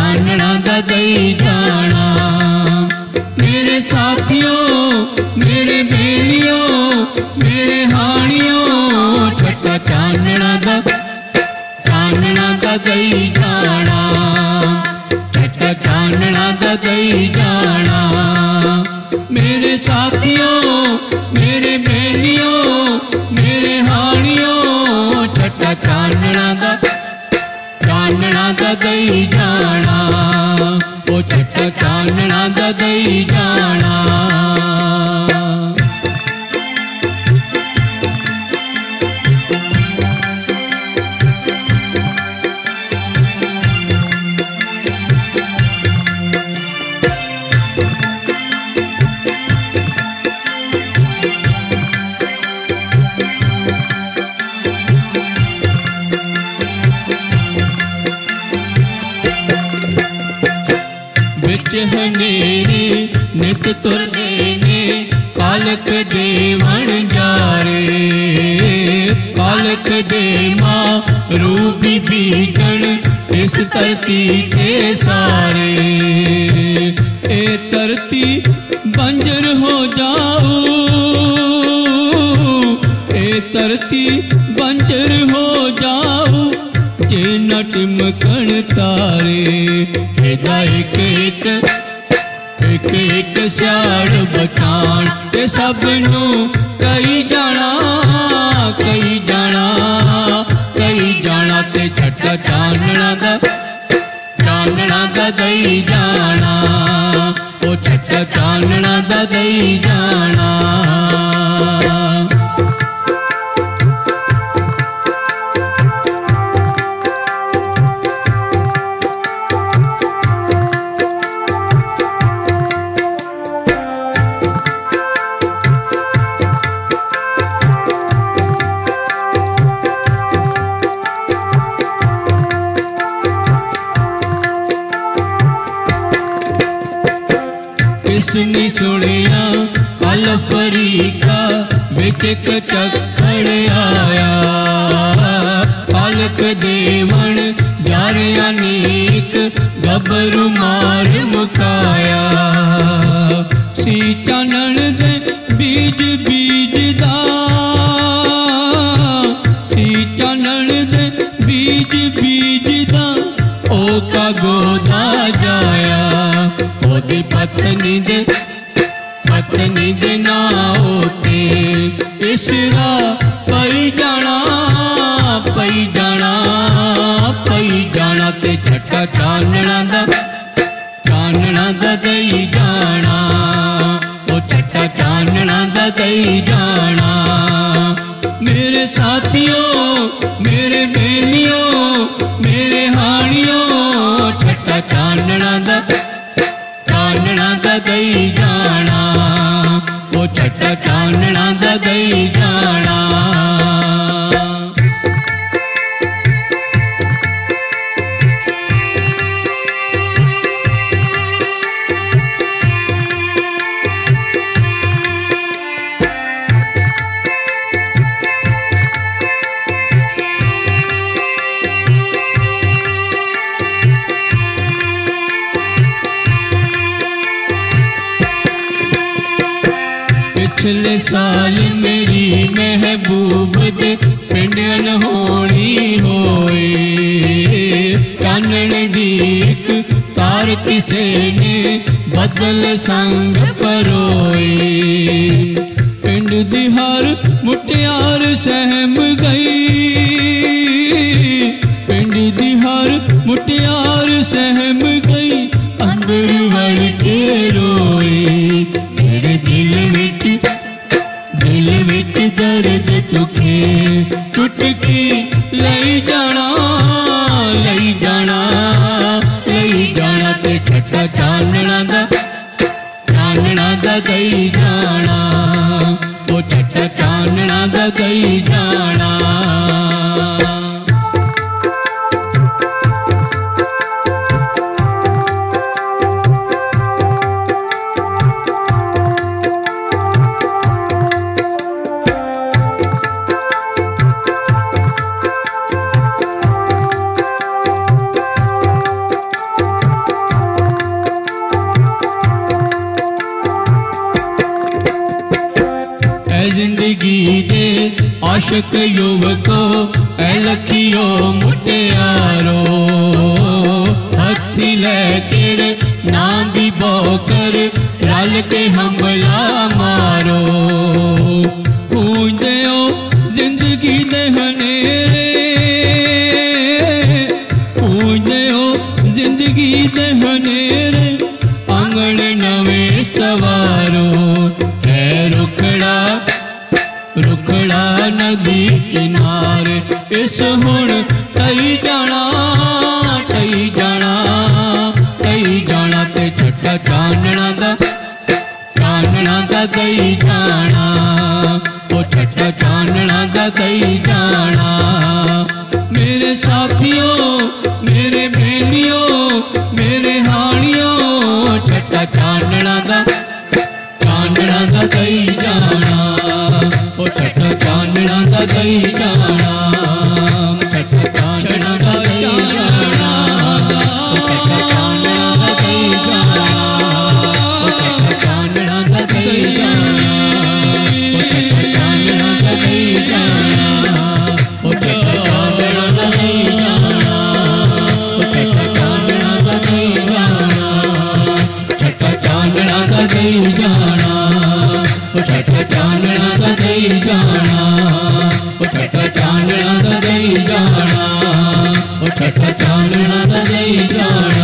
चानना दा दई जाना। मेरे साथियों मेरे बेलियों मेरे हानियों छटा चानना दा दई जाना। छटा चानना दा दई जाना। मेरे साथियों मेरे बेलियों मेरे हानियों छटा चानना दा दई जाना। ओ छटा चानना दा दई जाना। हनेरे नित तुर देने कालक देवण जारे। कालक दे मां रूपी बीजन इस धरती के सारे। ए धरती बंजर हो जाऊ ए धरती बंजर हो जाऊ जे न टिमकण तारे। एदा एक एक स्याड़ बखान ते सब नू कई जाना ते छटा चानना दा दई जाना। ओ छटा चानना दा दई जाना। किसने सुनिया कल फरीका विच चक्खड़ आया। कालक देवण जारिया नेक गबरू मार मुकाया। सी चानन दे बीज बीजदा सी चानन दे बीज बीजदा ओ का गोदा जाया। ओदी पत्नी दे ना होते इसरा पई जाना ते छटा चानना दा दई जाना। ओ छटा चानना दा दई जाना। मेरे साथियों मेरे बेलियों मेरे हानियों छटा चानना दा दई जाना। ओ छटा चानना दा दई जाना। पिछले साल मेरी महबूब दे पिंड अनहोनी होए। चानन दी इक तार किसे ने बदल संग परोए। पिंड दी हर मुटियार सहम गई। पिंड दी हर मुटियार सहम गई अंदर वड़ के रोए। मेरे दिल विच दर्द दुखे चुटकी लई जाना ते छटा चानना दा दई जाना। ओ छटा चानना दा दई जाना। आशिक युवको ऐ लखियो मुटियारो हथी लेके नाम दी बोकर रल के हमला मारो पूंजदे ओ जिंदगी दे हनेरे पूंजदे ओ जिंदगी दे हनेरे आंगण नवे सवारो है रुखड़ा रुखड़ा नदी किनारे इस हुण टई जाना ते छठा चानना दा दई जाना ओ छठा चानना दा दई जाना मेरे साथियों मेरे बेलियों मेरे हानियों छठा चानना दा दई जाना ओ छठा चानना दा दई जाना छठा चानना दा दई जाना ओ छठा चानना दा दई जाना ओ छठा चानना दा दई जाना ओ छठा चानना दा दई जाना ओ छठा चानना दा दई जाना ओ छठा चानना दा दई जाना छठा चानना दा दई जाना ओ छठा चानना दा दई जाना ओ छठा चानना दा दई जाना ओ छठा चानना दा दई जाना।